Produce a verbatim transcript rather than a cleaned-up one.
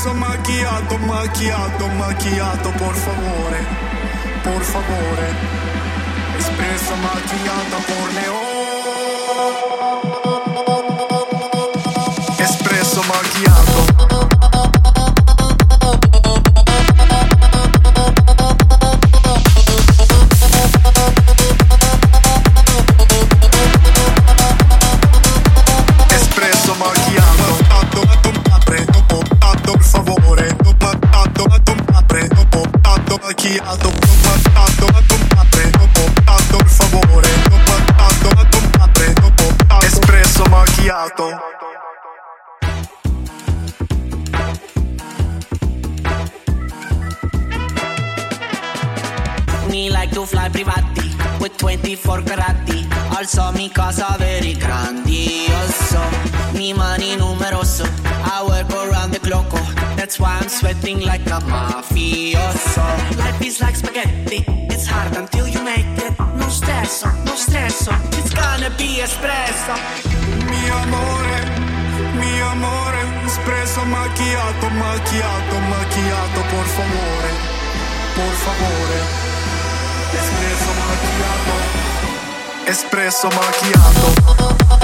Espresso macchiato, macchiato, macchiato, por favore, por favore. Espresso macchiato por leone. Espresso macchiato. Macchiato, macchiato, apre, apre, per favore, macchiato, apre, espresso macchiato. Me like to fly privati with twenty-four carati. Also mi casa very grandioso. Mi money numeroso. I work around the clock. That's why I'm sweating like a mafioso. Life is like spaghetti. It's hard until you make it. No stresso, no stresso. It's gonna be espresso. Mi amore, mi amore. Espresso macchiato, macchiato, macchiato, por favore, por favore. Espresso macchiato. Espresso macchiato.